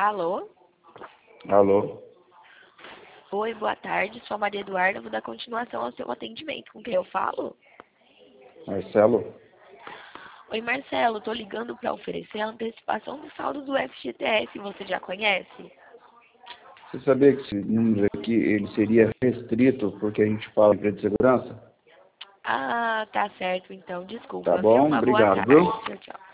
Alô? Alô? Oi, boa tarde. Sou a Maria Eduarda. Vou dar continuação ao seu atendimento. Com quem eu falo? Marcelo? Oi, Marcelo. Tô ligando para oferecer a antecipação do saldo do FGTS. Você já conhece? Você sabia que esse número aqui ele seria restrito porque a gente fala em empresa de segurança? Ah, tá certo então. Tá Desculpa, viu? bom, Uma boa obrigado, tarde. viu? Tchau, tchau.